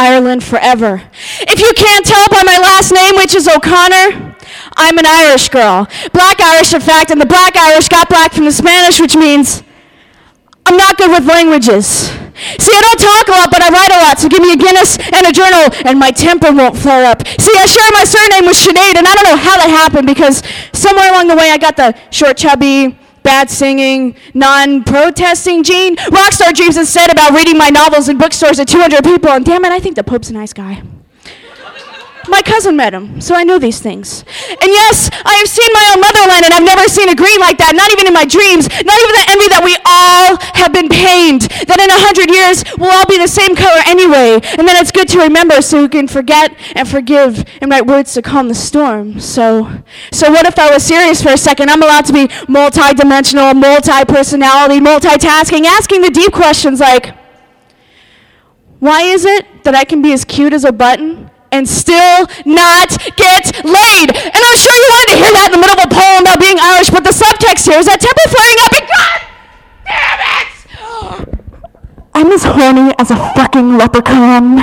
Ireland forever. If you can't tell by my last name, which is O'Connor, I'm an Irish girl. Black Irish, in fact, and the Black Irish got black from the Spanish, which means I'm not good with languages. See, I don't talk a lot, but I write a lot, so give me a Guinness and a journal, and my temper won't flare up. See, I share my surname with Sinead, and I don't know how that happened, because somewhere along the way I got the short, chubby, bad singing, non-protesting gene. Rockstar dreams instead about reading my novels in bookstores to 200 people, and damn it, I think the Pope's a nice guy. My cousin met him, so I knew these things. And yes, I have seen my own motherland, and I've never seen a green like that, not even in my dreams, not even the envy that we all have been pained, that in 100 years, we'll all be the same color anyway, and then it's good to remember so we can forget and forgive and write words to calm the storm. So what if I was serious for a second? I'm allowed to be multi-dimensional, multi-personality, multitasking, asking the deep questions like, why is it that I can be as cute as a button and still not get laid? And I'm sure you wanted to hear that in the middle of a poem about being Irish, but the subtext here is that temper flaring up and God damn it! I'm as horny as a fucking leprechaun.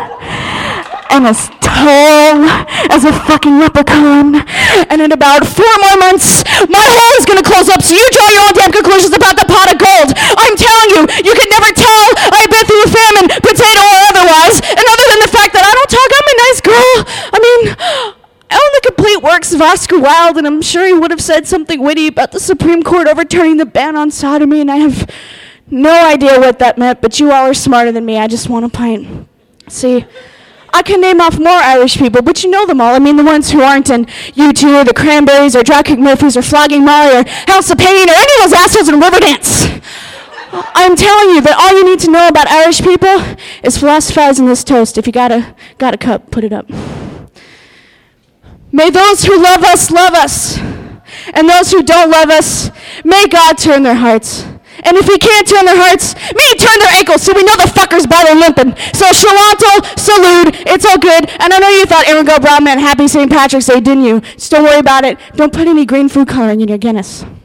And as tall as a fucking leprechaun. And in about 4 more months, my hole is gonna close up, so you draw your own damn conclusions about the pot of gold. I'm telling you, you can never tell I've been through a famine, potato or otherwise. And other than the fact that I don't talk, I'm a nice girl. I mean, I own the complete works of Oscar Wilde, and I'm sure he would have said something witty about the Supreme Court overturning the ban on sodomy, and I have no idea what that meant, but you all are smarter than me. I just want a pint. See, I can name off more Irish people, but you know them all. I mean, the ones who aren't in U2 or the Cranberries or Dropkick Murphys or Flogging Molly or House of Pain or any of those assholes in Riverdance. I'm telling you that all you need to know about Irish people is philosophize in this toast. If you got a cup, put it up. May those who love us, and those who don't love us, may God turn their hearts. And if he can't turn their hearts, may he turn their ankles so we know the fuckers by their limping. So Shalanto, salute, it's all good. And I know you thought Aaron Go Brown meant happy St. Patrick's Day, didn't you? Just don't worry about it. Don't put any green food coloring in your Guinness.